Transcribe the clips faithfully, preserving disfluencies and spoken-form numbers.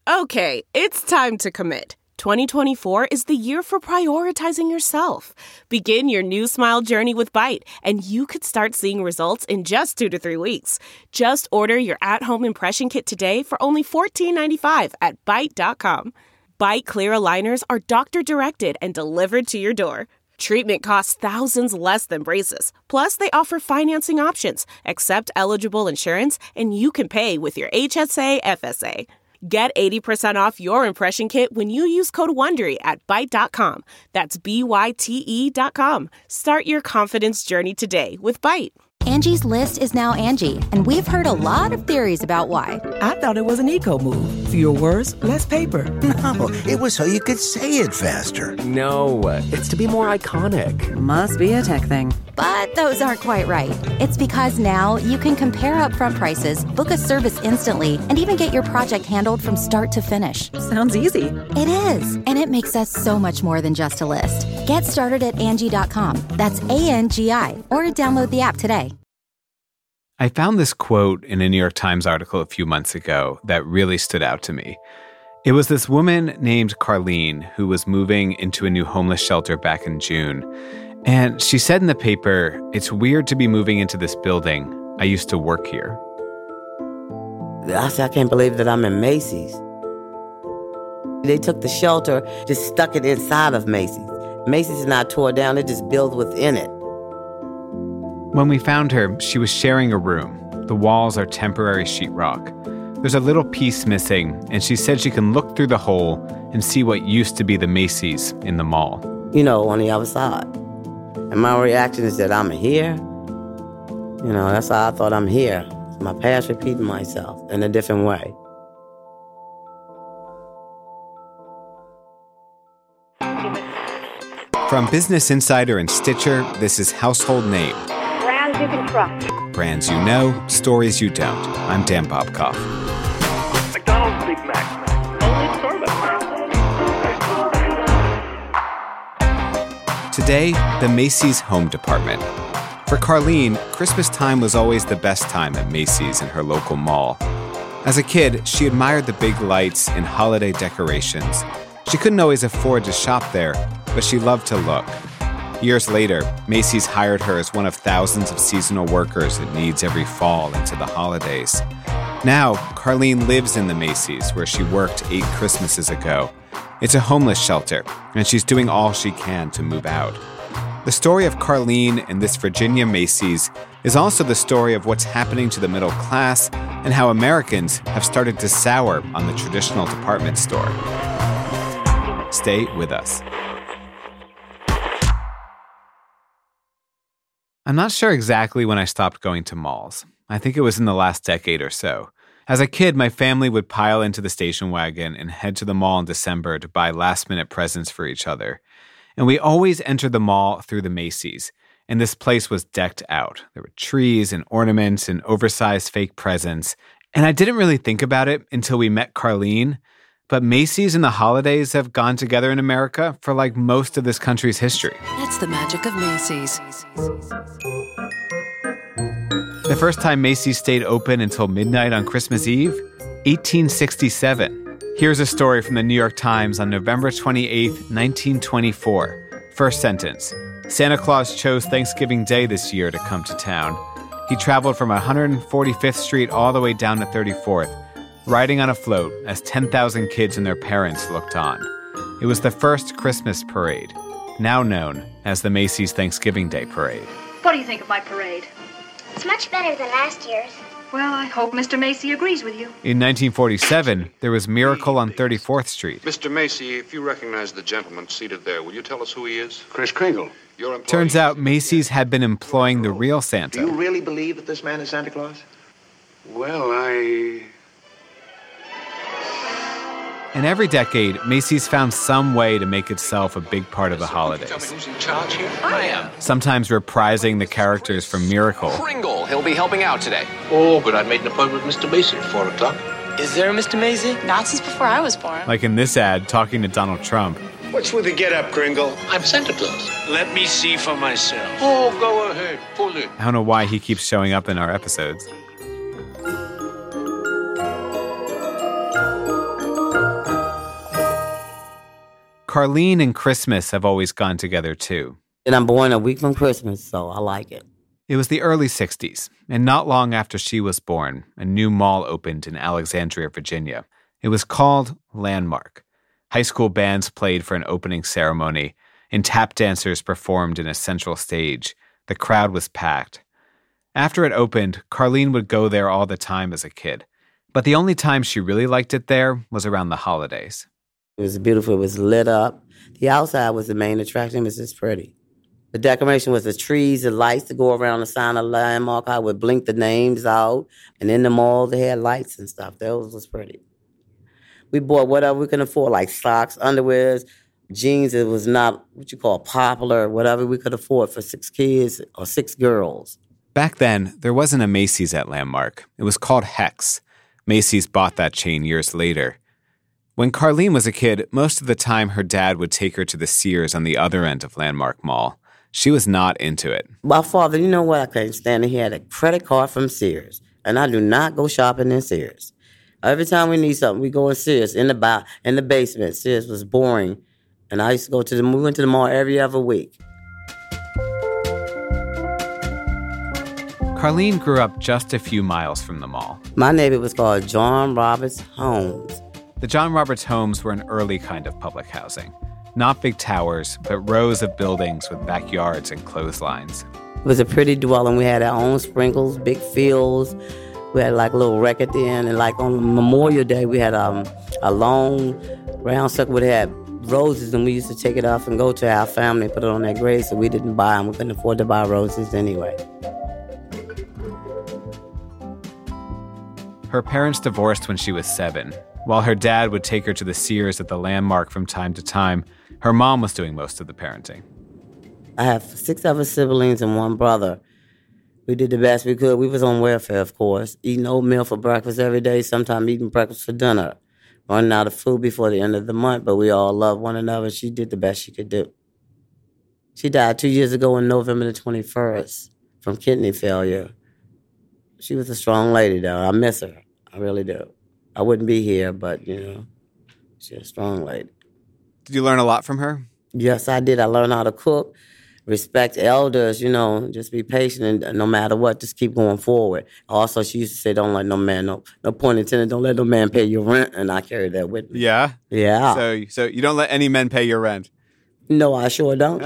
Okay, it's time to commit. twenty twenty-four is the year for prioritizing yourself. Begin your new smile journey with Byte, and you could start seeing results in just two to three weeks. Just order your at-home impression kit today for only fourteen ninety-five at byte dot com. Byte clear aligners are doctor-directed and delivered to your door. Treatment costs thousands less than braces. Plus, they offer financing options, accept eligible insurance, and you can pay with your H S A F S A. Get eighty percent off your impression kit when you use code WONDERY at byte dot com. That's B Y T E dot com. Start your confidence journey today with Byte. Angie's List is now Angie, and we've heard a lot of theories about why. I thought it was an eco move. Fewer words, less paper. No, it was so you could say it faster. No, it's to be more iconic. Must be a tech thing. But those aren't quite right. It's because now you can compare upfront prices, book a service instantly, and even get your project handled from start to finish. Sounds easy. It is, and it makes us so much more than just a list. Get started at Angie dot com. That's A N G I, or download the app today. I found this quote in a New York Times article a few months ago that really stood out to me. It was this woman named Carlene who was moving into a new homeless shelter back in June. And she said in the paper, "It's weird to be moving into this building. I used to work here." I said, I can't believe that I'm in Macy's. They took the shelter, just stuck it inside of Macy's. Macy's is not tore down, it just built within it. When we found her, she was sharing a room. The walls are temporary sheetrock. There's a little piece missing, and she said she can look through the hole and see what used to be the Macy's in the mall. You know, on the other side. And my reaction is that I'm here. You know, that's how I thought I'm here. It's my past repeating myself in a different way. From Business Insider and Stitcher, this is Household Name. Brands you can trust. Brands you know, stories you don't. I'm Dan Bobkoff. McDonald's Big Mac. Only Starbucks. Today, the Macy's Home Department. For Carlene, Christmas time was always the best time at Macy's in her local mall. As a kid, she admired the big lights and holiday decorations. She couldn't always afford to shop there, but she loved to look. Years later, Macy's hired her as one of thousands of seasonal workers it needs every fall into the holidays. Now, Carlene lives in the Macy's where she worked eight Christmases ago. It's a homeless shelter, and she's doing all she can to move out. The story of Carlene and this Virginia Macy's is also the story of what's happening to the middle class and how Americans have started to sour on the traditional department store. Stay with us. I'm not sure exactly when I stopped going to malls. I think it was in the last decade or so. As a kid, my family would pile into the station wagon and head to the mall in December to buy last-minute presents for each other. And we always entered the mall through the Macy's, and this place was decked out. There were trees and ornaments and oversized fake presents. And I didn't really think about it until we met Carlene. But Macy's and the holidays have gone together in America for like most of this country's history. That's the magic of Macy's. The first time Macy's stayed open until midnight on Christmas Eve? eighteen sixty-seven. Here's a story from the New York Times on November twenty-eighth, nineteen twenty-four. First sentence. Santa Claus chose Thanksgiving Day this year to come to town. He traveled from one hundred forty-fifth Street all the way down to thirty-fourth. Riding on a float as ten thousand kids and their parents looked on. It was the first Christmas parade, now known as the Macy's Thanksgiving Day Parade. What do you think of my parade? It's much better than last year's. Well, I hope Mister Macy agrees with you. In nineteen forty-seven, there was Miracle on thirty-fourth Street. Mister Macy, if you recognize the gentleman seated there, will you tell us who he is? Kris Kringle. Your Turns out Macy's had been employing the real Santa. Do you really believe that this man is Santa Claus? Well, I... In every decade, Macy's found some way to make itself a big part of the holidays. Tell me who's in charge here? I am. Sometimes reprising the characters from Miracle. Kringle, he'll be helping out today. Oh, but I made an appointment with Mister Macy at four o'clock. Is there a Mister Macy? Not since before I was born. Like in this ad, talking to Donald Trump. What's with the get-up, Kringle? I'm Santa Claus. Let me see for myself. Oh, go ahead. Pull it. I don't know why he keeps showing up in our episodes. Carlene and Christmas have always gone together, too. And I'm born a week from Christmas, so I like it. It was the early sixties, and not long after she was born, a new mall opened in Alexandria, Virginia. It was called Landmark. High school bands played for an opening ceremony, and tap dancers performed in a central stage. The crowd was packed. After it opened, Carlene would go there all the time as a kid. But the only time she really liked it there was around the holidays. It was beautiful. It was lit up. The outside was the main attraction. It was just pretty. The decoration was the trees, the lights to go around the sign of Landmark. I would blink the names out. And in the mall, they had lights and stuff. That was, was pretty. We bought whatever we could afford, like socks, underwears, jeans. It was not what you call popular, whatever we could afford for six kids or six girls. Back then, there wasn't a Macy's at Landmark. It was called Hex. Macy's bought that chain years later. When Carlene was a kid, most of the time her dad would take her to the Sears on the other end of Landmark Mall. She was not into it. My father, you know what? I couldn't stand it. He had a credit card from Sears, and I do not go shopping in Sears. Every time we need something, we go in Sears, in the ba- in the basement. Sears was boring, and I used to go to the, we went to the mall every other week. Carlene grew up just a few miles from the mall. My neighborhood was called John Roberts Homes. The John Roberts homes were an early kind of public housing. Not big towers, but rows of buildings with backyards and clotheslines. It was a pretty dwelling. We had our own sprinkles, big fields. We had like a little wreck at the end. And like on Memorial Day, we had um, a long round circle that had roses, and we used to take it off and go to our family and put it on their grave, so we didn't buy them. We couldn't afford to buy roses anyway. Her parents divorced when she was seven. While her dad would take her to the Sears at the Landmark from time to time, her mom was doing most of the parenting. I have six other siblings and one brother. We did the best we could. We was on welfare, of course, eating oatmeal for breakfast every day, sometimes eating breakfast for dinner, running out of food before the end of the month, but we all loved one another. She did the best she could do. She died two years ago on November the twenty-first from kidney failure. She was a strong lady, though. I miss her. I really do. I wouldn't be here, but, you know, she's a strong lady. Did you learn a lot from her? Yes, I did. I learned how to cook, respect elders, you know, just be patient, and no matter what, just keep going forward. Also, she used to say, don't let no man, no, no point intended, don't let no man pay your rent, and I carried that with me. Yeah? Yeah. So, so you don't let any men pay your rent? No, I sure don't.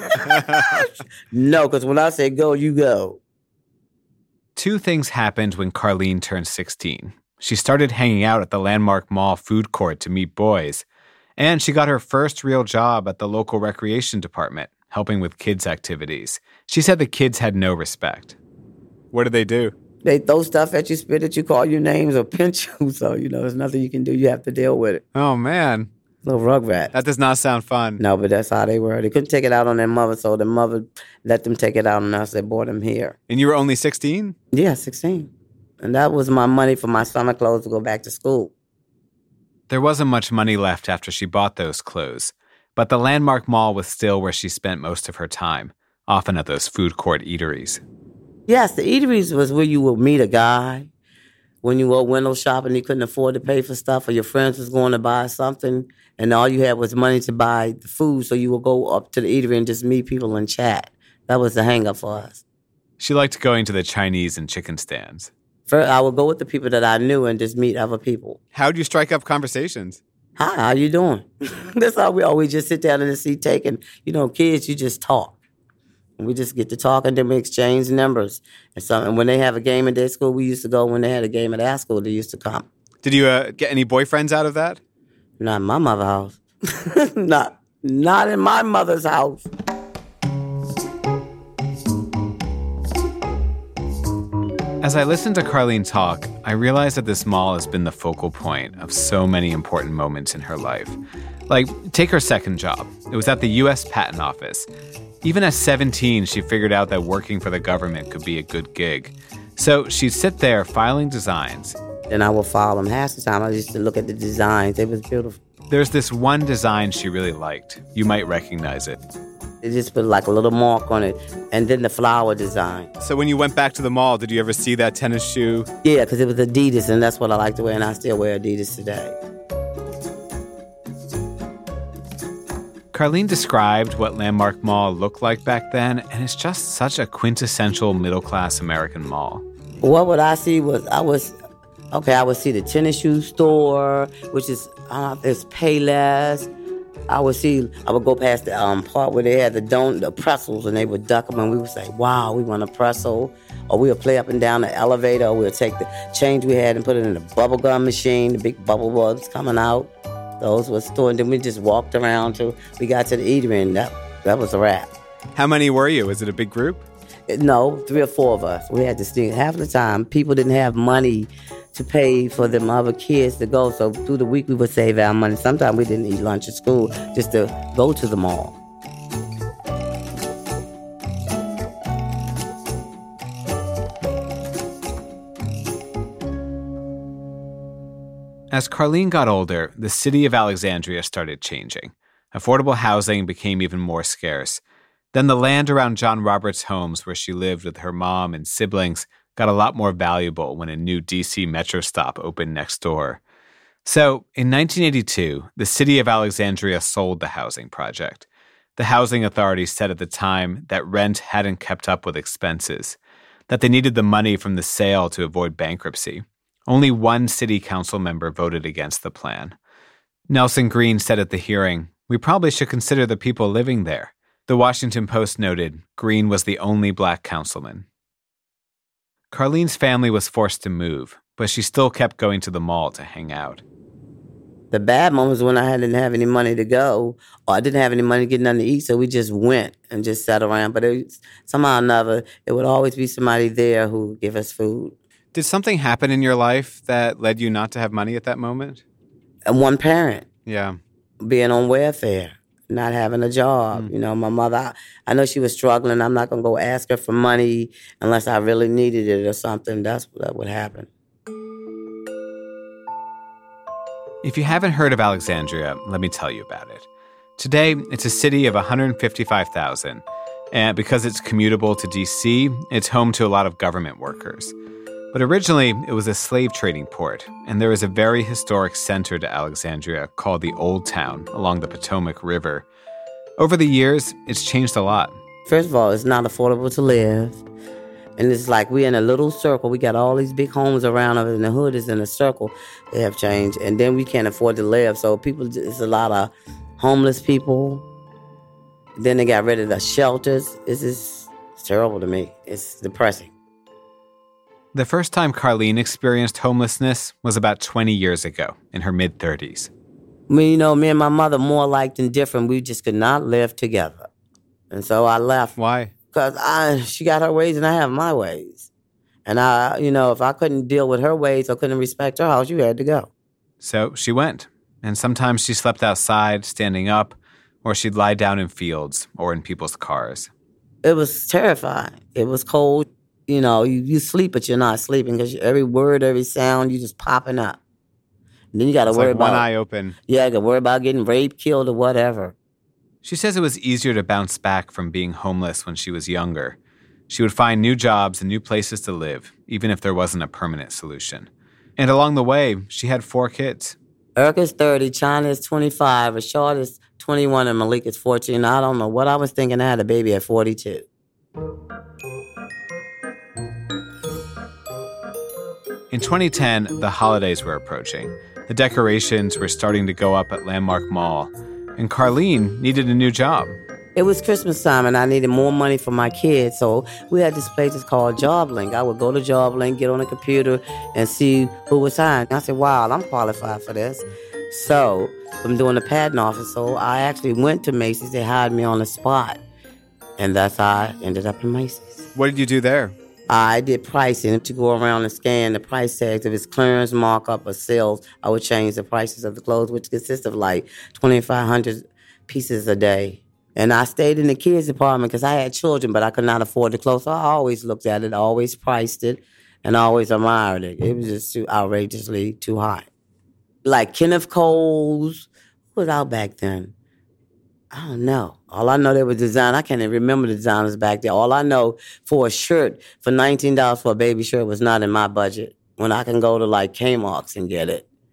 No, because when I say go, you go. Two things happened when Carlene turned sixteen. She started hanging out at the Landmark Mall food court to meet boys, and she got her first real job at the local recreation department, helping with kids' activities. She said the kids had no respect. What did they do? They throw stuff at you, spit at you, call you names, or pinch you, so, you know, there's nothing you can do. You have to deal with it. Oh, man. Little rugrat. That does not sound fun. No, but that's how they were. They couldn't take it out on their mother, so their mother let them take it out on us. They brought them here. And you were only sixteen? Yeah, sixteen. And that was my money for my summer clothes to go back to school. There wasn't much money left after she bought those clothes, but the Landmark Mall was still where she spent most of her time, often at those food court eateries. Yes, the eateries was where you would meet a guy. When you were window shopping, you couldn't afford to pay for stuff, or your friends was going to buy something, and all you had was money to buy the food, so you would go up to the eatery and just meet people and chat. That was the hang-up for us. She liked going to the Chinese and chicken stands. First, I would go with the people that I knew and just meet other people. How'd you strike up conversations? Hi, how you doing? That's how we always just sit down in the seat taking, you know, kids, you just talk. And we just get to talk, and then we exchange numbers. And, so, and when they have a game at their school, we used to go. When they had a game at our school, they used to come. Did you uh, get any boyfriends out of that? Not in my mother's house. not, not in my mother's house. As I listened to Carlene talk, I realized that this mall has been the focal point of so many important moments in her life. Like, take her second job. It was at the U S Patent Office. Even at seventeen, she figured out that working for the government could be a good gig. So she'd sit there filing designs. And I would file them. Half the time, I used to look at the designs. It was beautiful. There's this one design she really liked. You might recognize it. They just put like a little mark on it, and then the flower design. So when you went back to the mall, did you ever see that tennis shoe? Yeah, because it was Adidas, and that's what I like to wear, and I still wear Adidas today. Carlene described what Landmark Mall looked like back then, and it's just such a quintessential middle-class American mall. What would I see was, I was, okay, I would see the tennis shoe store, which is, I don't know, it's Payless. I would see, I would go past the um, part where they had the don- the pretzels, and they would duck them, and we would say, wow, we want a pretzel. Or we would play up and down the elevator, or we would take the change we had and put it in the bubble gum machine, the big bubble bugs coming out. Those were stored, and then we just walked around till we got to the eatery, and that, that was a wrap. How many were you? Was it a big group? No, three or four of us. We had to sneak. Half the time, people didn't have money to pay for them other kids to go. So through the week, we would save our money. Sometimes we didn't eat lunch at school just to go to the mall. As Carlene got older, the city of Alexandria started changing. Affordable housing became even more scarce. Then the land around John Roberts' homes, where she lived with her mom and siblings, got a lot more valuable when a new D C Metro stop opened next door. So, in nineteen eighty-two, the city of Alexandria sold the housing project. The housing authority said at the time that rent hadn't kept up with expenses, that they needed the money from the sale to avoid bankruptcy. Only one city council member voted against the plan. Nelson Green said at the hearing, "We probably should consider the people living there." The Washington Post noted Green was the only black councilman. Carlene's family was forced to move, but she still kept going to the mall to hang out. The bad moments when I didn't have any money to go, or I didn't have any money to get nothing to eat, so we just went and just sat around. But it, somehow or another, it would always be somebody there who would give us food. Did something happen in your life that led you not to have money at that moment? And one parent. Yeah. Being on welfare, not having a job. Mm. You know, my mother, I, I know she was struggling. I'm not going to go ask her for money unless I really needed it or something. That's that would happen. If you haven't heard of Alexandria, let me tell you about it. Today, it's a city of one hundred fifty-five thousand, and because it's commutable to D C, it's home to a lot of government workers. But originally, it was a slave trading port, and there is a very historic center to Alexandria called the Old Town along the Potomac River. Over the years, it's changed a lot. First of all, it's not affordable to live. And it's like we're in a little circle. We got all these big homes around us, and the hood is in a circle. They have changed. And then we can't afford to live. So people, it's a lot of homeless people. Then they got rid of the shelters. It's just it's terrible to me. It's depressing. The first time Carlene experienced homelessness was about twenty years ago, in her mid-thirties. I mean, you know, me and my mother, more alike than different. We just could not live together. And so I left. Why? Because I, she got her ways and I have my ways. And, I, you know, if I couldn't deal with her ways or couldn't respect her house, you had to go. So she went. And sometimes she slept outside, standing up, or she'd lie down in fields or in people's cars. It was terrifying. It was cold. You know, you, you sleep, but you're not sleeping because every word, every sound, you just popping up. And then you got to worry like about... one eye open. Yeah, you got to worry about getting raped, killed, or whatever. She says it was easier to bounce back from being homeless when she was younger. She would find new jobs and new places to live, even if there wasn't a permanent solution. And along the way, she had four kids. Erica's thirty, China is twenty-five, Rashad is twenty-one, and Malik is fourteen. I don't know what I was thinking. I had a baby at forty-two. In twenty ten, the holidays were approaching. The decorations were starting to go up at Landmark Mall, and Carlene needed a new job. It was Christmas time, and I needed more money for my kids, so we had this place called JobLink. I would go to JobLink, get on a computer, and see who was hiring. I said, wow, I'm qualified for this. So I'm doing the patent office, so I actually went to Macy's. They hired me on the spot, and that's how I ended up in Macy's. What did you do there? I did pricing to go around and scan the price tags. If it's clearance, markup, or sales, I would change the prices of the clothes, which consists of like twenty-five hundred pieces a day. And I stayed in the kids' department because I had children, but I could not afford the clothes. So I always looked at it, always priced it, and always admired it. It was just too outrageously too high. Like Kenneth Cole's, who was out back then? I don't know. All I know they were designed. I can't even remember the designers back there. All I know for a shirt, for nineteen dollars for a baby shirt was not in my budget. When I can go to like Kmart's and get it.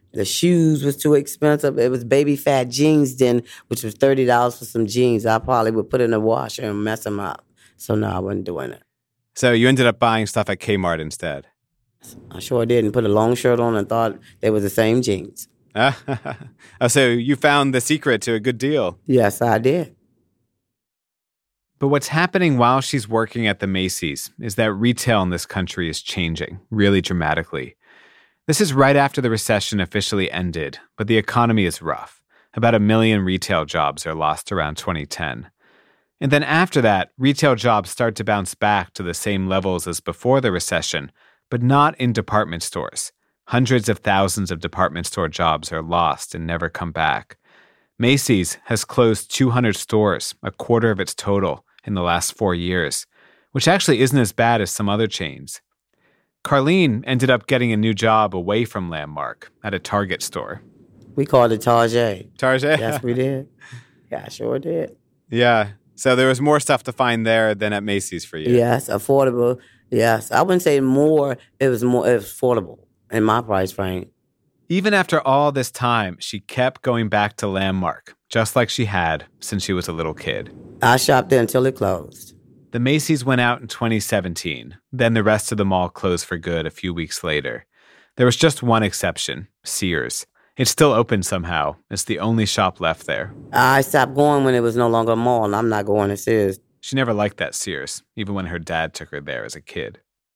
The shoes was too expensive. It was baby fat jeans then, which was thirty dollars for some jeans. I probably would put in the washer and mess them up. So no, I wasn't doing it. So you ended up buying stuff at Kmart instead? I sure did, and put a long shirt on and thought they were the same jeans. oh, so you found the secret to a good deal. Yes, I did. But what's happening while she's working at the Macy's is that retail in this country is changing really dramatically. This is right after the recession officially ended, but the economy is rough. About a million retail jobs are lost around twenty ten. And then after that, retail jobs start to bounce back to the same levels as before the recession, but not in department stores. Hundreds of thousands of department store jobs are lost and never come back. Macy's has closed two hundred stores, a quarter of its total, in the last four years, which actually isn't as bad as some other chains. Carlene ended up getting a new job away from Landmark at a Target store. We called it Target. Target? Yes, we did. Yeah, I sure did. Yeah. So there was more stuff to find there than at Macy's for you. Yes, affordable. Yes. I wouldn't say more. It was more it was affordable in my price range. Even after all this time, she kept going back to Landmark, just like she had since she was a little kid. I shopped there until it closed. The Macy's went out in twenty seventeen. Then the rest of the mall closed for good a few weeks later. There was just one exception, Sears. It's still open somehow. It's the only shop left there. I stopped going when it was no longer a mall, and I'm not going to Sears. She never liked that Sears, even when her dad took her there as a kid.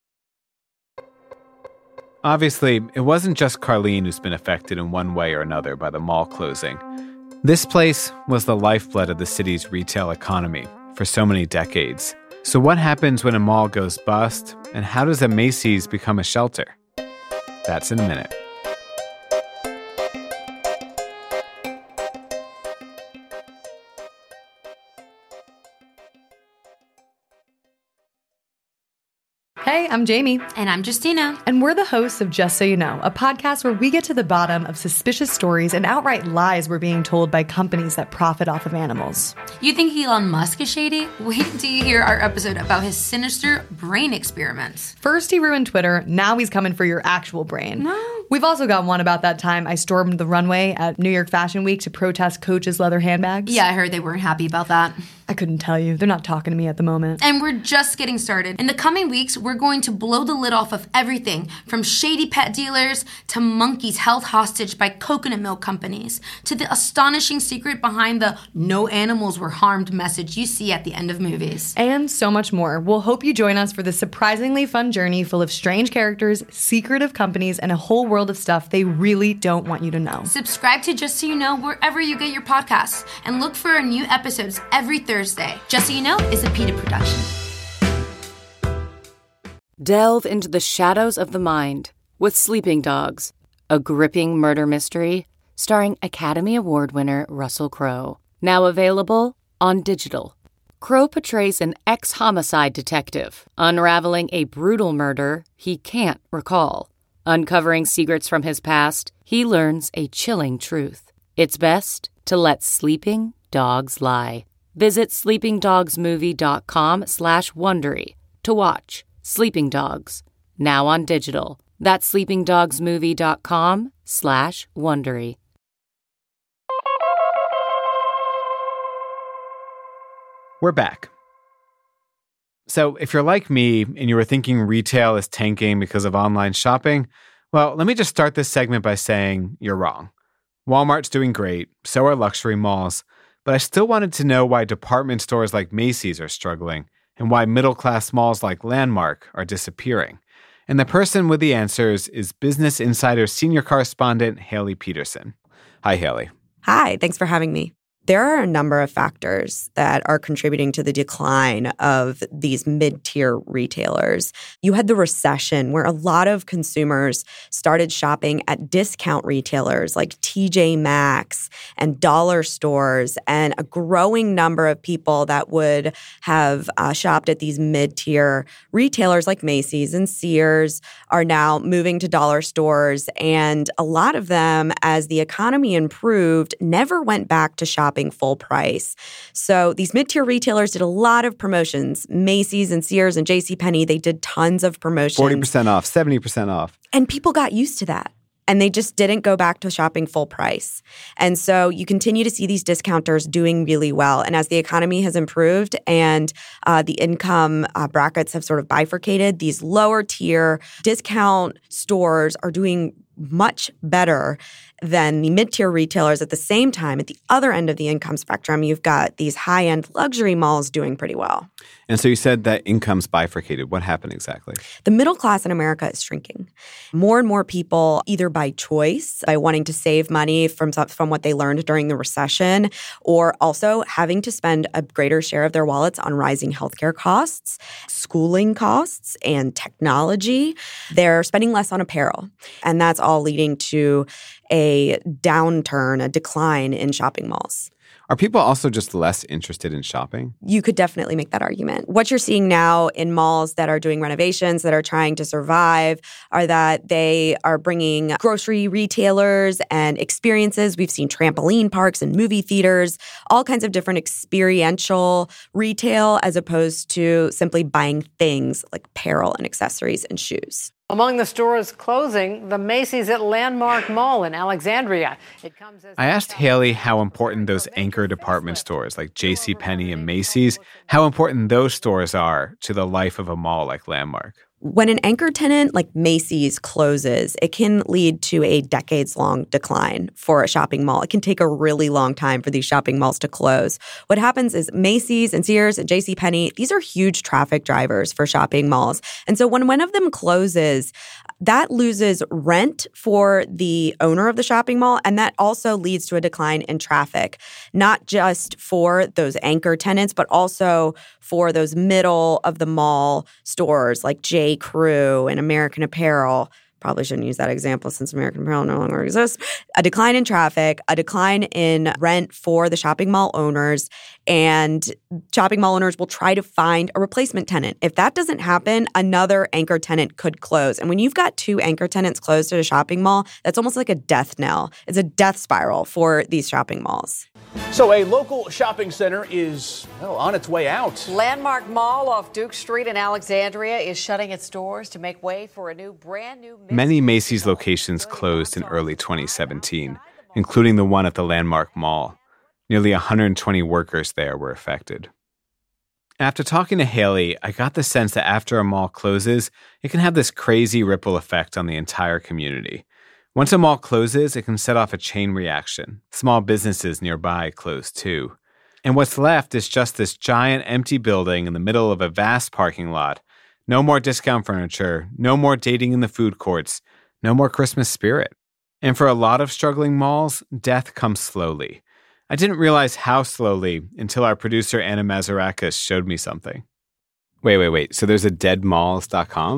Obviously, it wasn't just Carlene who's been affected in one way or another by the mall closing. This place was the lifeblood of the city's retail economy for so many decades. So what happens when a mall goes bust, and how does a Macy's become a shelter? That's in a minute. Hey, I'm Jamie. And I'm Justina. And we're the hosts of Just So You Know, a podcast where we get to the bottom of suspicious stories and outright lies we're being told by companies that profit off of animals. You think Elon Musk is shady? Wait till you hear our episode about his sinister brain experiments. First he ruined Twitter, now he's coming for your actual brain. No. We've also got one about that time I stormed the runway at New York Fashion Week to protest Coach's leather handbags. Yeah, I heard they weren't happy about that. I couldn't tell you. They're not talking to me at the moment. And we're just getting started. In the coming weeks, we're going to blow the lid off of everything from shady pet dealers to monkeys held hostage by coconut milk companies to the astonishing secret behind the no animals were harmed message you see at the end of movies. And so much more. We'll hope you join us for this surprisingly fun journey full of strange characters, secretive companies, and a whole world of stuff they really don't want you to know. Subscribe to Just So You Know wherever you get your podcasts and look for our new episodes every Thursday. Just So You Know is a PETA production. Delve into the shadows of the mind with Sleeping Dogs, a gripping murder mystery starring Academy Award winner Russell Crowe. Now available on digital. Crowe portrays an ex-homicide detective unraveling a brutal murder he can't recall. Uncovering secrets from his past, he learns a chilling truth. It's best to let sleeping dogs lie. Visit sleepingdogsmovie.com slash Wondery to watch Sleeping Dogs, now on digital. That's sleepingdogsmovie.com slash Wondery. We're back. So if you're like me and you were thinking retail is tanking because of online shopping, well, let me just start this segment by saying you're wrong. Walmart's doing great, so are luxury malls, but I still wanted to know why department stores like Macy's are struggling and why middle-class malls like Landmark are disappearing. And the person with the answers is Business Insider senior correspondent Haley Peterson. Hi, Haley. Hi, thanks for having me. There are a number of factors that are contributing to the decline of these mid-tier retailers. You had the recession where a lot of consumers started shopping at discount retailers like T J Maxx and dollar stores, and a growing number of people that would have uh, shopped at these mid-tier retailers like Macy's and Sears are now moving to dollar stores. And a lot of them, as the economy improved, never went back to shopping full price. So these mid-tier retailers did a lot of promotions. Macy's and Sears and JCPenney, they did tons of promotions. forty percent off, seventy percent off. And people got used to that. and they just didn't go back to shopping full price. And so you continue to see these discounters doing really well. And as the economy has improved and uh, the income uh, brackets have sort of bifurcated, these lower tier discount stores are doing much better than the mid-tier retailers. At the same time, at the other end of the income spectrum, you've got these high-end luxury malls doing pretty well. And so you said that income's bifurcated. What happened exactly? The middle class in America is shrinking. More and more people, either by choice, by wanting to save money from, from what they learned during the recession, or also having to spend a greater share of their wallets on rising healthcare costs, schooling costs, and technology. They're spending less on apparel. And that's all leading to a downturn, a decline in shopping malls. Are people also just less interested in shopping? You could definitely make that argument. What you're seeing now in malls that are doing renovations, that are trying to survive, are that they are bringing grocery retailers and experiences. We've seen trampoline parks and movie theaters, all kinds of different experiential retail as opposed to simply buying things like apparel and accessories and shoes. Among the stores closing, the Macy's at Landmark Mall in Alexandria. It comes as I asked Haley how important those anchor department stores like JCPenney and Macy's, how important those stores are to the life of a mall like Landmark. When an anchor tenant like Macy's closes, it can lead to a decades-long decline for a shopping mall. It can take a really long time for these shopping malls to close. What happens is Macy's and Sears and JCPenney, these are huge traffic drivers for shopping malls. And so when one of them closes, that loses rent for the owner of the shopping mall, and that also leads to a decline in traffic, not just for those anchor tenants, but also for those middle of the mall stores like J. Crew and American Apparel. Probably shouldn't use that example since American Apparel no longer exists. A decline in traffic, a decline in rent for the shopping mall owners, and shopping mall owners will try to find a replacement tenant. If that doesn't happen, another anchor tenant could close. And when you've got two anchor tenants closed at a shopping mall, that's almost like a death knell. It's a death spiral for these shopping malls. So a local shopping center is, well, on its way out. Landmark Mall off Duke Street in Alexandria is shutting its doors to make way for a new, brand new... Many Macy's locations closed in early twenty seventeen, including the one at the Landmark Mall. Nearly one hundred twenty workers there were affected. After talking to Haley, I got the sense that after a mall closes, it can have this crazy ripple effect on the entire community. Once a mall closes, it can set off a chain reaction. Small businesses nearby close too. And what's left is just this giant empty building in the middle of a vast parking lot. No more discount furniture, no more dating in the food courts, no more Christmas spirit. And for a lot of struggling malls, death comes slowly. I didn't realize how slowly until our producer Anna Mazarakis showed me something. Wait, wait, wait. So there's a dead malls dot com?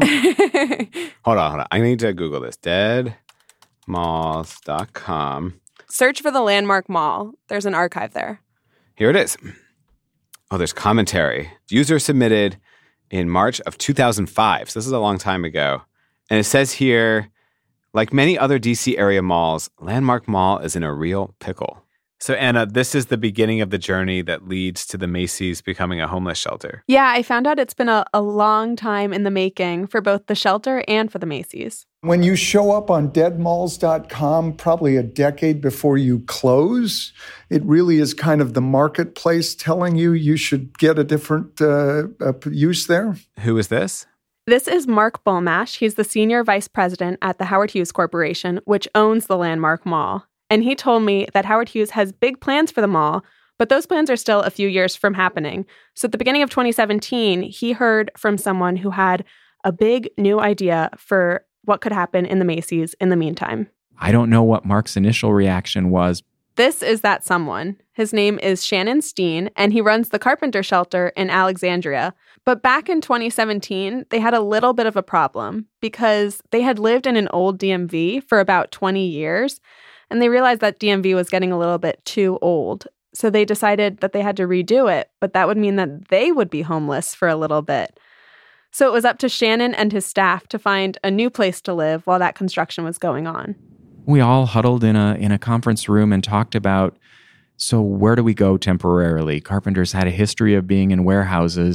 Hold on, hold on. I need to Google this. dead malls dot com. Search for the Landmark Mall. There's an archive there. Here it is. Oh, there's commentary. User submitted in March of two thousand five. So this is a long time ago. And it says here, like many other D C area malls, Landmark Mall is in a real pickle. So, Anna, this is the beginning of the journey that leads to the Macy's becoming a homeless shelter. Yeah, I found out it's been a, a long time in the making for both the shelter and for the Macy's. When you show up on dead malls dot com, probably a decade before you close, it really is kind of the marketplace telling you you should get a different uh, uh, use there. Who is this? This is Mark Bulmash. He's the senior vice president at the Howard Hughes Corporation, which owns the Landmark Mall. And he told me that Howard Hughes has big plans for the mall, but those plans are still a few years from happening. So at the beginning of twenty seventeen, he heard from someone who had a big new idea for what could happen in the Macy's in the meantime. I don't know what Mark's initial reaction was. This is that someone. His name is Shannon Steen, and he runs the Carpenter Shelter in Alexandria. But back in twenty seventeen, they had a little bit of a problem because they had lived in an old D M V for about twenty years, and they realized that D M V was getting a little bit too old. So they decided that they had to redo it, but that would mean that they would be homeless for a little bit. So it was up to Shannon and his staff to find a new place to live while that construction was going on. We all huddled in a in a conference room and talked about, so where do we go temporarily? Carpenters had a history of being in warehouses.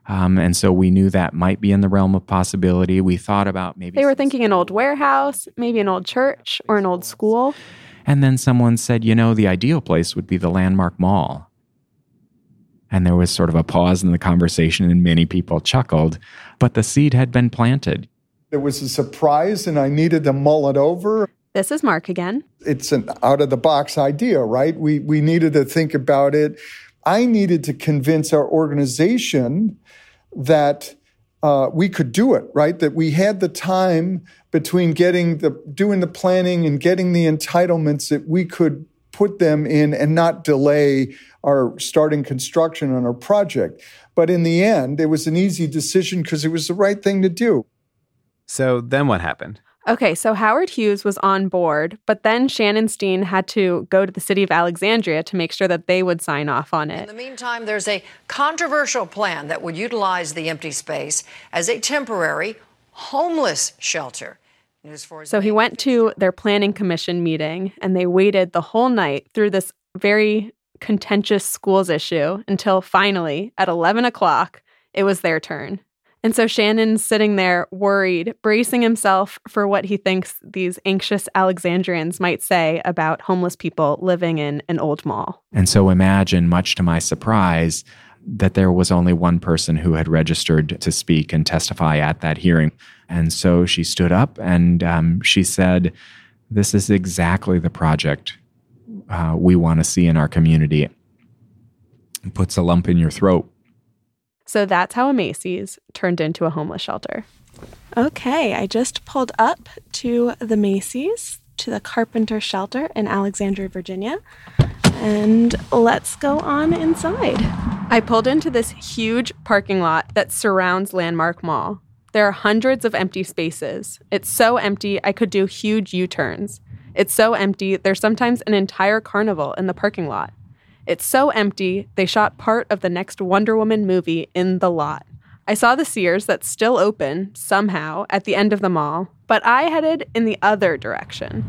Um, and so we knew that might be in the realm of possibility. We thought about maybe... They were thinking an old warehouse, maybe an old church or an old school. And then someone said, you know, the ideal place would be the Landmark Mall. And there was sort of a pause in the conversation and many people chuckled, but the seed had been planted. It was a surprise and I needed to mull it over. This is Mark again. It's an out-of-the-box idea, right? We we needed to think about it. I needed to convince our organization that uh, we could do it, right? That we had the time between getting the doing the planning and getting the entitlements that we could put them in and not delay our starting construction on our project. But in the end, it was an easy decision because it was the right thing to do. So then what happened? Okay, so Howard Hughes was on board, but then Shannon Steen had to go to the city of Alexandria to make sure that they would sign off on it. In the meantime, there's a controversial plan that would utilize the empty space as a temporary homeless shelter. So he went to their planning commission meeting, and they waited the whole night through this very contentious schools issue until finally, at eleven o'clock, it was their turn. And so Shannon's sitting there worried, bracing himself for what he thinks these anxious Alexandrians might say about homeless people living in an old mall. And so imagine, much to my surprise, that there was only one person who had registered to speak and testify at that hearing. And so she stood up and um, she said, this is exactly the project uh, we want to see in our community. It puts a lump in your throat. So that's how a Macy's turned into a homeless shelter. Okay, I just pulled up to the Macy's, to the Carpenter Shelter in Alexandria, Virginia. And let's go on inside. I pulled into this huge parking lot that surrounds Landmark Mall. There are hundreds of empty spaces. It's so empty, I could do huge U-turns. It's so empty, there's sometimes an entire carnival in the parking lot. It's so empty, they shot part of the next Wonder Woman movie in the lot. I saw the Sears that's still open, somehow, at the end of the mall, but I headed in the other direction.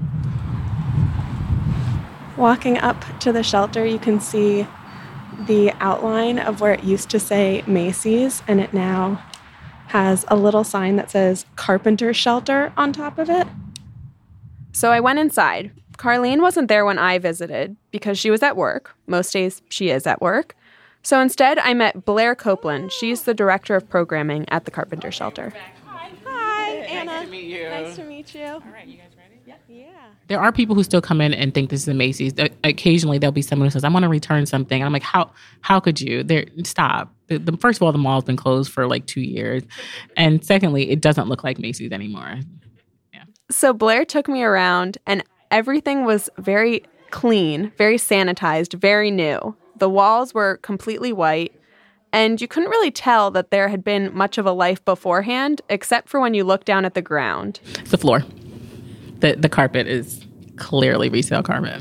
Walking up to the shelter, you can see the outline of where it used to say Macy's, and it now has a little sign that says Carpenter Shelter on top of it. So I went inside. Carlene wasn't there when I visited because she was at work. Most days she is at work. So instead, I met Blair Copeland. She's the director of programming at the Carpenter Shelter. Hi. Hi, Anna. Nice to meet you. Nice to meet you. All right, you guys ready? Yeah. Yeah. There are people who still come in and think this is a Macy's. Occasionally, there'll be someone who says, I want to return something. And I'm like, how How could you? There, stop. The, the, first of all, the mall's been closed for like two years. And secondly, it doesn't look like Macy's anymore. Yeah. So Blair took me around, and everything was very clean, very sanitized, very new. The walls were completely white, and you couldn't really tell that there had been much of a life beforehand, except for when you look down at the ground. It's the floor. The, the carpet is clearly resale carpet.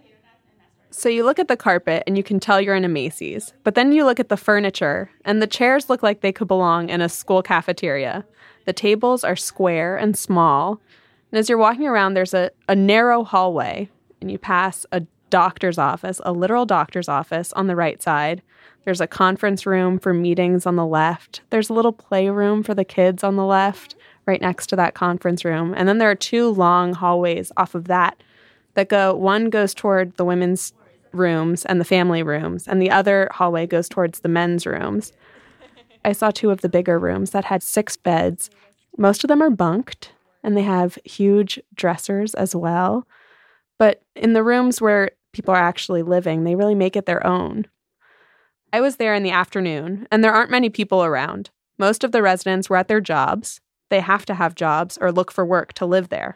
So you look at the carpet, and you can tell you're in a Macy's. But then you look at the furniture, and the chairs look like they could belong in a school cafeteria. The tables are square and small. And as you're walking around, there's a, a narrow hallway, and you pass a doctor's office, a literal doctor's office on the right side. There's a conference room for meetings on the left. There's a little playroom for the kids on the left, right next to that conference room. And then there are two long hallways off of that that go, one goes toward the women's rooms and the family rooms, and the other hallway goes towards the men's rooms. I saw two of the bigger rooms that had six beds. Most of them are bunked, and they have huge dressers as well. But in the rooms where people are actually living, they really make it their own. I was there in the afternoon, and there aren't many people around. Most of the residents were at their jobs. They have to have jobs or look for work to live there.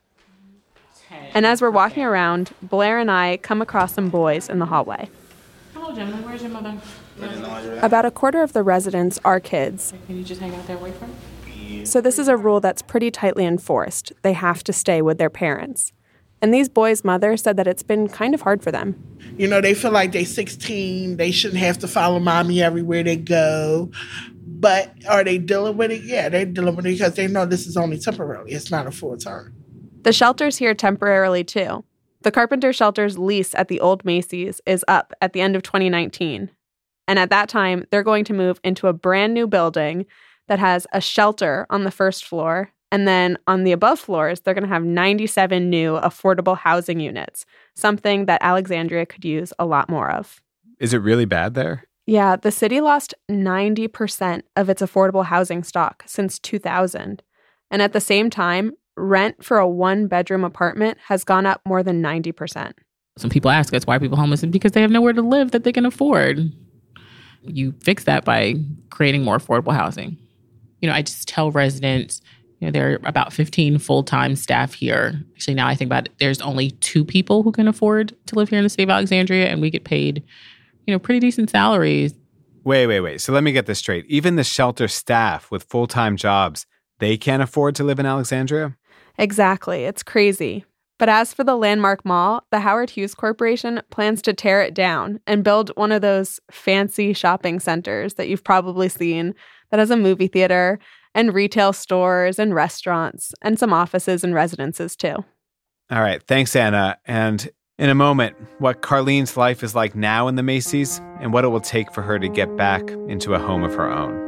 And as we're walking around, Blair and I come across some boys in the hallway. Hello, gentlemen. Where's your mother? About a quarter of the residents are kids. Can you just hang out there, wait for me? So this is a rule that's pretty tightly enforced. They have to stay with their parents. And these boys' mothers said that it's been kind of hard for them. You know, they feel like they're sixteen. They shouldn't have to follow mommy everywhere they go. But are they dealing with it? Yeah, they're dealing with it because they know this is only temporary. It's not a full term. The shelter's here temporarily, too. The Carpenter Shelter's lease at the old Macy's is up at the end of twenty nineteen. And at that time, they're going to move into a brand new building that has a shelter on the first floor. And then on the above floors, they're going to have ninety-seven new affordable housing units, something that Alexandria could use a lot more of. Is it really bad there? Yeah, the city lost ninety percent of its affordable housing stock since two thousand. And at the same time, rent for a one-bedroom apartment has gone up more than ninety percent. Some people ask us why are people homeless, and because they have nowhere to live that they can afford. You fix that by creating more affordable housing. You know, I just tell residents, you know, there are about fifteen full-time staff here. Actually, now I think about it, there's only two people who can afford to live here in the city of Alexandria, and we get paid, you know, pretty decent salaries. Wait, wait, wait. So let me get this straight. Even the shelter staff with full-time jobs, they can't afford to live in Alexandria? Exactly. It's crazy. But as for the Landmark Mall, the Howard Hughes Corporation plans to tear it down and build one of those fancy shopping centers that you've probably seen that has a movie theater and retail stores and restaurants and some offices and residences too. All right. Thanks, Anna. And in a moment, what Carlene's life is like now in the Macy's and what it will take for her to get back into a home of her own.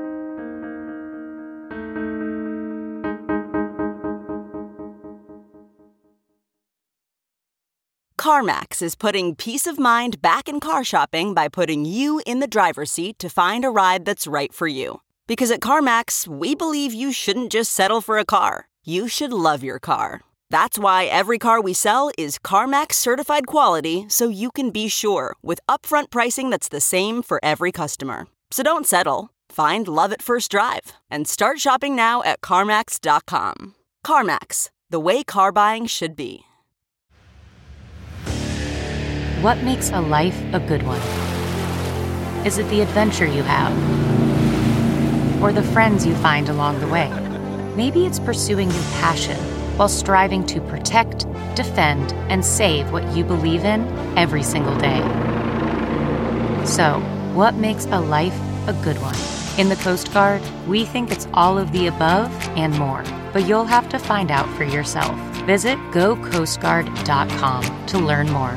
CarMax is putting peace of mind back in car shopping by putting you in the driver's seat to find a ride that's right for you. Because at CarMax, we believe you shouldn't just settle for a car. You should love your car. That's why every car we sell is CarMax certified quality, so you can be sure with upfront pricing that's the same for every customer. So don't settle. Find love at first drive and start shopping now at CarMax dot com. CarMax, the way car buying should be. What makes a life a good one? Is it the adventure you have? Or the friends you find along the way? Maybe it's pursuing your passion while striving to protect, defend, and save what you believe in every single day. So, what makes a life a good one? In the Coast Guard, we think it's all of the above and more, but you'll have to find out for yourself. Visit go coast guard dot com to learn more.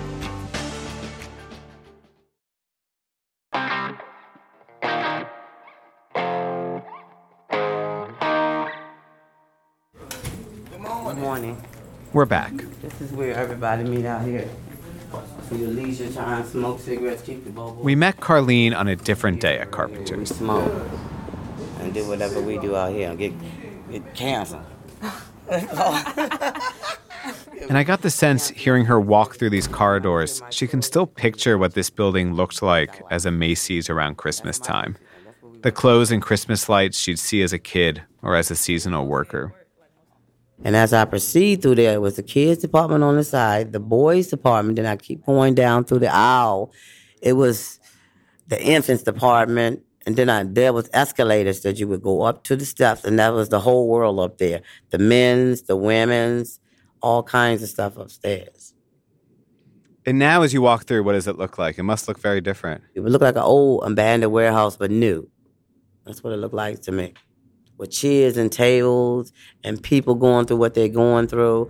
Good morning. We're back. This is where everybody meet out here. For your leisure time, smoke cigarettes, keep the bubble. We met Carlene on a different day at Carpenter's. We smoke and do whatever we do out here and get, get cancer. And I got the sense, hearing her walk through these corridors, she can still picture what this building looked like as a Macy's around Christmas time. The clothes and Christmas lights she'd see as a kid or as a seasonal worker. And as I proceed through there, it was the kids' department on the side, the boys' department, then I keep going down through the aisle. It was the infants' department, and then I, there was escalators that you would go up to the steps, and that was the whole world up there. The men's, the women's, all kinds of stuff upstairs. And now as you walk through, what does it look like? It must look very different. It would look like an old abandoned warehouse, but new. That's what it looked like to me. With chairs and tables and people going through what they're going through.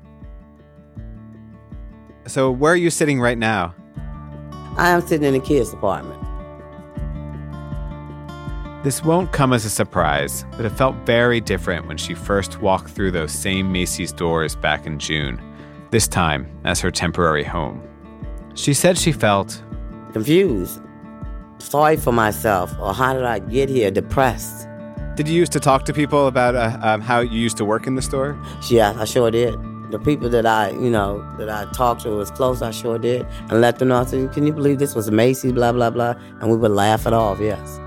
So where are you sitting right now? I am sitting in the kids' department. This won't come as a surprise, but it felt very different when she first walked through those same Macy's doors back in June, this time as her temporary home. She said she felt confused, sorry for myself, or how did I get here, depressed. Did you used to talk to people about uh, um, how you used to work in the store? Yeah, I sure did. The people that I, you know, that I talked to was close, I sure did. And let them know, I said, can you believe this was a Macy's, blah, blah, blah. And we would laugh it off, yes.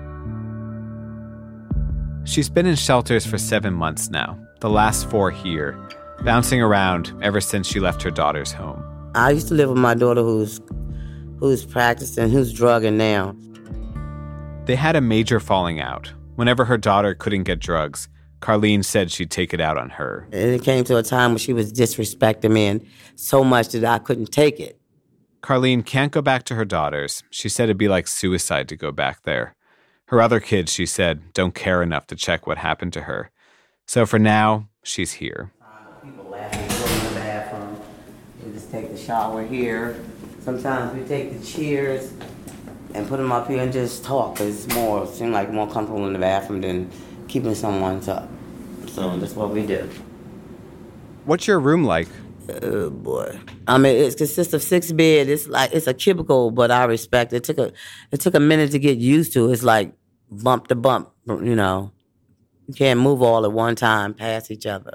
She's been in shelters for seven months now, the last four here, bouncing around ever since she left her daughter's home. I used to live with my daughter who's, who's practicing, who's drugging now. They had a major falling out. Whenever her daughter couldn't get drugs, Carlene said she'd take it out on her. And it came to a time when she was disrespecting me and so much that I couldn't take it. Carlene can't go back to her daughters. She said it'd be like suicide to go back there. Her other kids, she said, don't care enough to check what happened to her. So for now, she's here. People laughing, go in the bathroom. We just take the shower here. Sometimes we take the chairs and put them up here and just talk. It's more, seem like more comfortable in the bathroom than keeping someone's up. So that's what we do. What's your room like? Oh boy! I mean, it consists of six beds. It's like it's a cubicle, but I respect it. It took a it took a minute to get used to. It's like bump to bump, you know. You can't move all at one time past each other.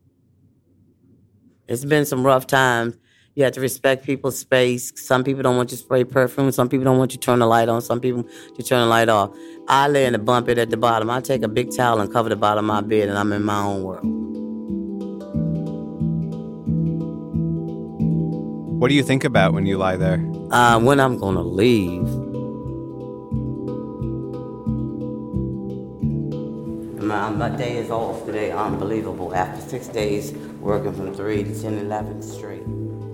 It's been some rough times. You have to respect people's space. Some people don't want you to spray perfume. Some people don't want you to turn the light on. Some people to turn the light off. I lay in the bump it at the bottom. I take a big towel and cover the bottom of my bed, and I'm in my own world. What do you think about when you lie there? Uh, when I'm going to leave. My, my day is off today. Unbelievable. After six days working from three to ten, eleven straight.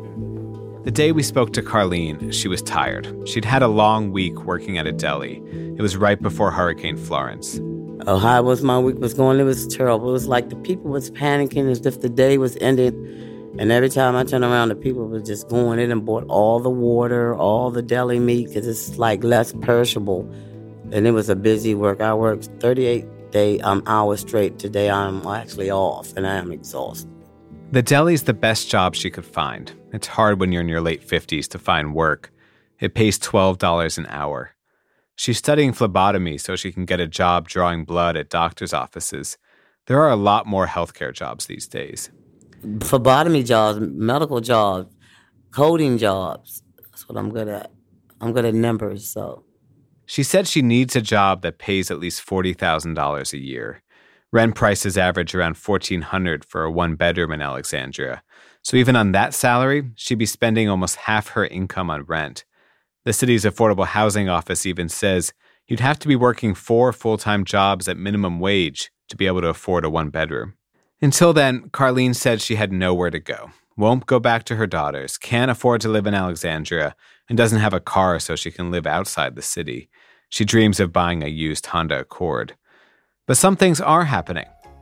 The day we spoke to Carlene, she was tired. She'd had a long week working at a deli. It was right before Hurricane Florence. Oh, how was my week was going? It was terrible. It was like the people was panicking as if the day was ended. And every time I turn around, the people were just going in and bought all the water, all the deli meat, because it's like less perishable. And it was a busy work. I worked thirty-eight day, um, hours straight. Today I'm actually off, and I am exhausted. The deli's the best job she could find. It's hard when you're in your late fifties to find work. It pays twelve dollars an hour. She's studying phlebotomy so she can get a job drawing blood at doctor's offices. There are a lot more healthcare jobs these days. Phlebotomy jobs, medical jobs, coding jobs. That's what I'm good at. I'm good at numbers, so. She said she needs a job that pays at least forty thousand dollars a year. Rent prices average around fourteen hundred dollars for a one-bedroom in Alexandria. So even on that salary, she'd be spending almost half her income on rent. The city's affordable housing office even says you'd have to be working four full-time jobs at minimum wage to be able to afford a one-bedroom. Until then, Carlene said she had nowhere to go, won't go back to her daughters, can't afford to live in Alexandria, and doesn't have a car so she can live outside the city. She dreams of buying a used Honda Accord. But some things are happening.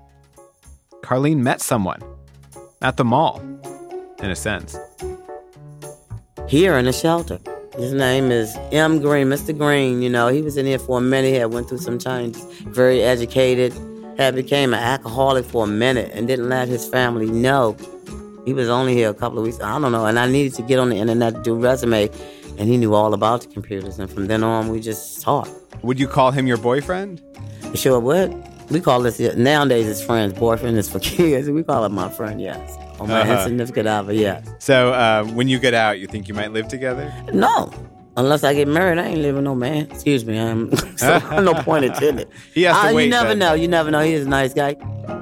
Carlene met someone at the mall, in a sense. Here in the shelter. His name is M. Green, Mister Green. You know, he was in here for a minute. He had went through some changes. Very educated. Had became an alcoholic for a minute and didn't let his family know. He was only here a couple of weeks. I don't know. And I needed to get on the internet to do a resume. And he knew all about the computers. And from then on, we just talked. Would you call him your boyfriend? Sure would. We call this, nowadays it's friends. Boyfriend is for kids. We call it my friend, yes. Or my uh-huh. insignificant other, yes. So uh, when you get out, you think you might live together? No. Unless I get married, I ain't living with no man. Excuse me. I'm so, no point intended. He has to uh, wait. You never then. know. You never know. He's a nice guy.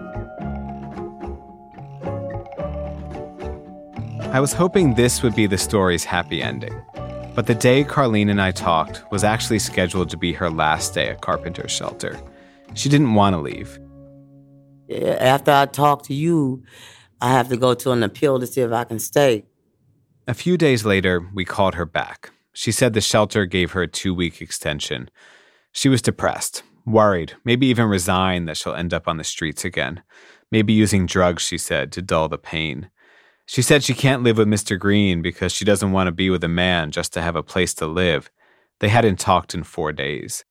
I was hoping this would be the story's happy ending. But the day Carlene and I talked was actually scheduled to be her last day at Carpenter's Shelter. She didn't want to leave. Yeah, after I talk to you, I have to go to an appeal to see if I can stay. A few days later, we called her back. She said the shelter gave her a two-week extension. She was depressed, worried, maybe even resigned that she'll end up on the streets again. Maybe using drugs, she said, to dull the pain. She said she can't live with Mister Green because she doesn't want to be with a man just to have a place to live. They hadn't talked in four days.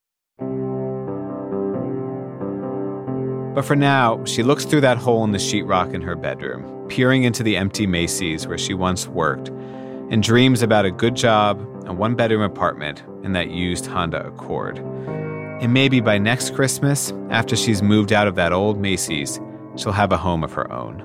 But for now, she looks through that hole in the sheetrock in her bedroom, peering into the empty Macy's where she once worked, and dreams about a good job, a one-bedroom apartment, and that used Honda Accord. And maybe by next Christmas, after she's moved out of that old Macy's, she'll have a home of her own.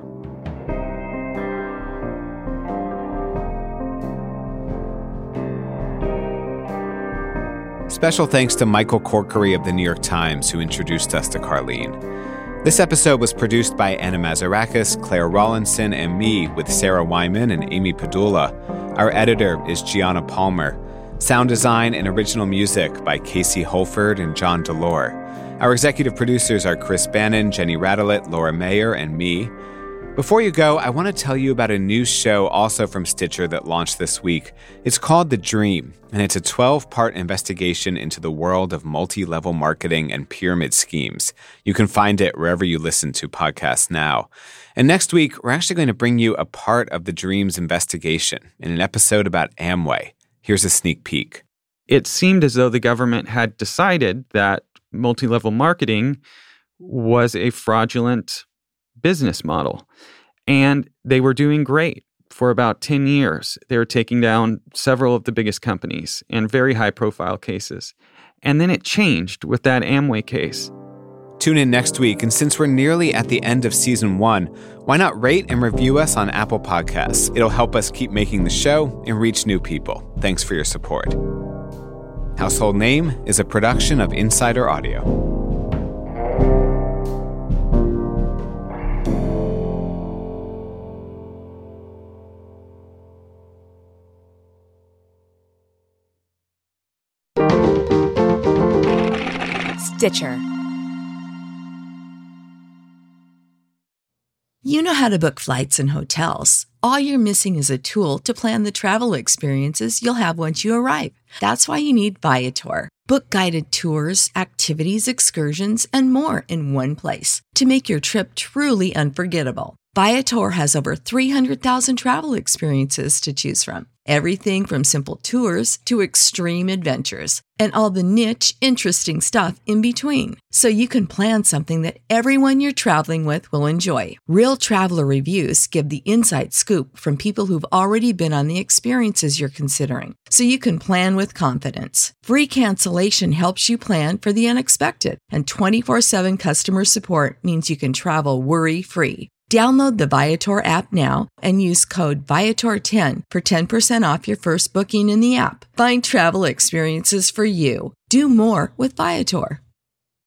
Special thanks to Michael Corkery of the New York Times, who introduced us to Carlene. This episode was produced by Anna Mazarakis, Claire Rawlinson, and me, with Sarah Wyman and Amy Padula. Our editor is Gianna Palmer. Sound design and original music by Casey Holford and John Delore. Our executive producers are Chris Bannon, Jenny Radelet, Laura Mayer, and me. Before you go, I want to tell you about a new show also from Stitcher that launched this week. It's called The Dream, and it's a twelve-part investigation into the world of multi-level marketing and pyramid schemes. You can find it wherever you listen to podcasts now. And next week, we're actually going to bring you a part of The Dream's investigation in an episode about Amway. Here's a sneak peek. it seemed as though the government had decided that multi-level marketing was a fraudulent business model. And they were doing great for about ten years. They were taking down several of the biggest companies and very high-profile cases. And then it changed with that Amway case. Tune in next week, and since we're nearly at the end of season one, why not rate and review us on Apple Podcasts? It'll help us keep making the show and reach new people. Thanks for your support. Household Name is a production of Insider Audio. Stitcher. You know how to book flights and hotels. All you're missing is a tool to plan the travel experiences you'll have once you arrive. That's why you need Viator. Book guided tours, activities, excursions, and more in one place to make your trip truly unforgettable. Viator has over three hundred thousand travel experiences to choose from. Everything from simple tours to extreme adventures and all the niche, interesting stuff in between. So you can plan something that everyone you're traveling with will enjoy. Real traveler reviews give the inside scoop from people who've already been on the experiences you're considering. So you can plan with confidence. Free cancellation helps you plan for the unexpected. And twenty-four seven customer support means you can travel worry-free. Download the Viator app now and use code Viator ten for ten percent off your first booking in the app. Find travel experiences for you. Do more with Viator.